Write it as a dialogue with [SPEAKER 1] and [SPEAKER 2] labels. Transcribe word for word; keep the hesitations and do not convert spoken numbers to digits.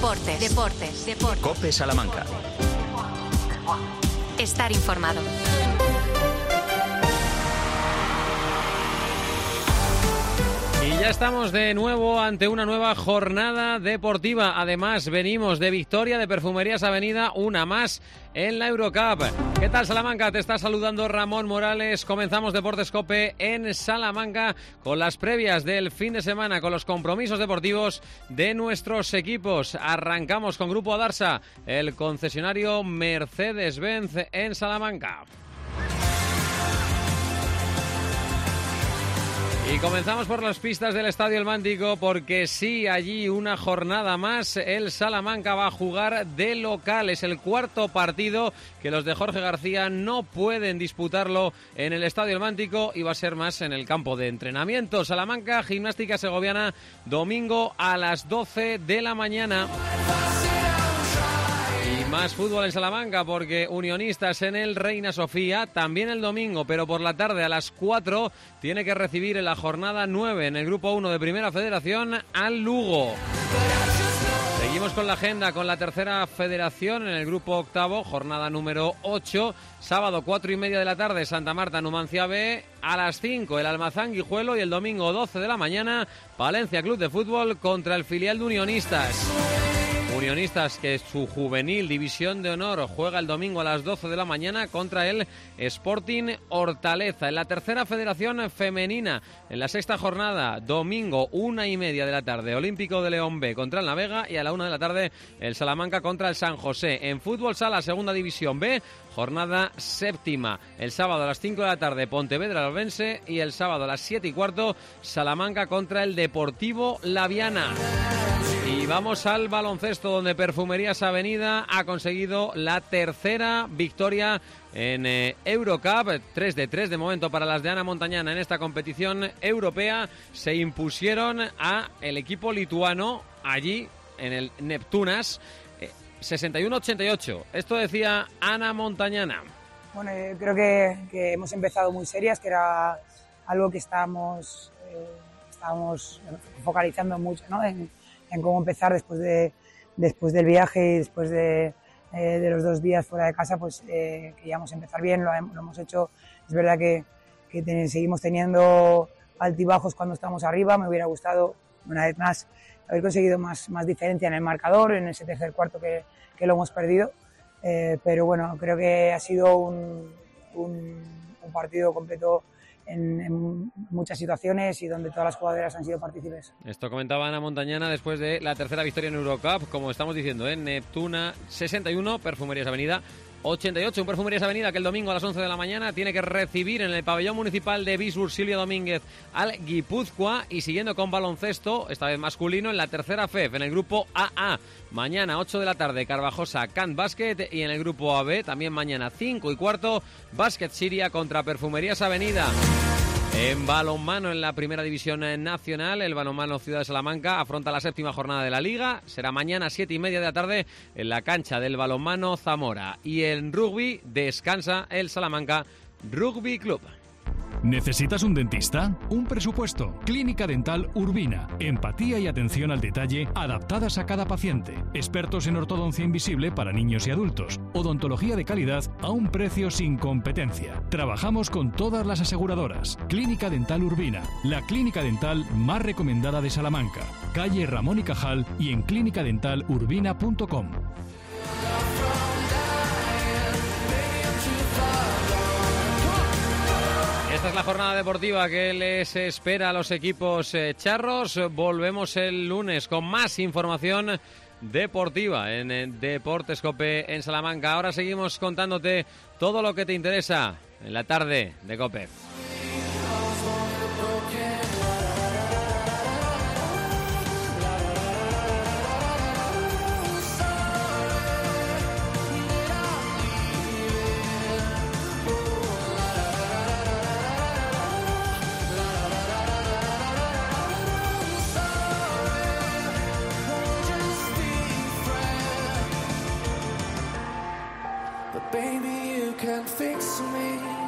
[SPEAKER 1] Deportes, deportes, deportes.
[SPEAKER 2] COPE Salamanca.
[SPEAKER 1] Estar informado.
[SPEAKER 3] Y ya estamos de nuevo ante una nueva jornada deportiva. Además, venimos de victoria de Perfumerías Avenida, una más en la Eurocup. ¿Qué tal, Salamanca? Te está saludando Ramón Morales. Comenzamos Deportes COPE en Salamanca con las previas del fin de semana, con los compromisos deportivos de nuestros equipos. Arrancamos con Grupo Adarsa, el concesionario Mercedes-Benz en Salamanca. Y comenzamos por las pistas del Estadio El Mántico, porque sí, allí una jornada más, el Salamanca va a jugar de local. Es el cuarto partido que los de Jorge García no pueden disputarlo en el Estadio El Mántico y va a ser más en el campo de entrenamiento. Salamanca, Gimnástica Segoviana, domingo a las doce de la mañana. Y más fútbol en Salamanca, porque Unionistas en el Reina Sofía, también el domingo, pero por la tarde a las cuatro, tiene que recibir en la jornada nueve en el Grupo uno de Primera Federación al Lugo. Seguimos con la agenda, con la Tercera Federación en el Grupo octavo, jornada número ocho, sábado cuatro y media de la tarde, Santa Marta Numancia B, a las cinco el Almazán Guijuelo y el domingo doce de la mañana, Palencia Club de Fútbol contra el filial de Unionistas. Unionistas, que su juvenil división de honor juega el domingo a las doce de la mañana contra el Sporting Hortaleza. En la Tercera Federación Femenina, en la sexta jornada, domingo una y media de la tarde, Olímpico de León B contra el Navega, y a la una de la tarde el Salamanca contra el San José. En fútbol sala, segunda división B, jornada séptima. El sábado a las cinco de la tarde, Pontevedra Albense, y el sábado a las siete y cuarto, Salamanca contra el Deportivo Laviana. Y vamos al baloncesto, donde Perfumerías Avenida ha conseguido la tercera victoria en eh, Eurocup. tres de tres de momento para las de Ana Montañana en esta competición europea. Se impusieron a el equipo lituano allí en el Neptunas, eh, sesenta y uno a ochenta y ocho. Esto decía Ana Montañana.
[SPEAKER 4] Bueno, yo creo que, que hemos empezado muy serias, que era algo que estábamos, eh, estábamos focalizando mucho, ¿no? En, en cómo empezar después de después del viaje y después de, eh, de los dos días fuera de casa, pues eh, queríamos empezar bien, lo, lo hemos hecho. Es verdad que, que ten, seguimos teniendo altibajos cuando estamos arriba. Me hubiera gustado, una vez más, haber conseguido más, más diferencia en el marcador, en ese tercer cuarto que, que lo hemos perdido, eh, pero bueno, creo que ha sido un, un, un partido completo En, en muchas situaciones y donde todas las jugadoras han sido partícipes.
[SPEAKER 3] Esto comentaba Ana Montañana después de la tercera victoria en Eurocup, como estamos diciendo, en Neptuna sesenta y uno, Perfumerías Avenida ochenta y ocho, un Perfumerías Avenida que el domingo a las once de la mañana tiene que recibir en el pabellón municipal de Bisbur Silvia Domínguez al Guipúzcoa. Y siguiendo con baloncesto, esta vez masculino, en la tercera F E F, en el grupo A A, mañana ocho de la tarde, Carvajosa Cant Basket, y en el grupo A B, también mañana cinco y cuarto, Basket Siria contra Perfumerías Avenida. En balonmano, en la primera división nacional, el balonmano Ciudad de Salamanca afronta la séptima jornada de la Liga. Será mañana siete y media de la tarde en la cancha del balonmano Zamora. Y en rugby descansa el Salamanca Rugby Club.
[SPEAKER 5] ¿Necesitas un dentista? ¿Un presupuesto? Clínica Dental Urbina. Empatía y atención al detalle adaptadas a cada paciente. Expertos en ortodoncia invisible para niños y adultos. Odontología de calidad a un precio sin competencia. Trabajamos con todas las aseguradoras. Clínica Dental Urbina. La clínica dental más recomendada de Salamanca. Calle Ramón y Cajal y en clínica dental urbina punto com.
[SPEAKER 3] Esta es la jornada deportiva que les espera a los equipos eh, charros. Volvemos el lunes con más información deportiva en, en Deportes COPE en Salamanca. Ahora seguimos contándote todo lo que te interesa en la tarde de COPE.
[SPEAKER 6] Baby, you can fix me.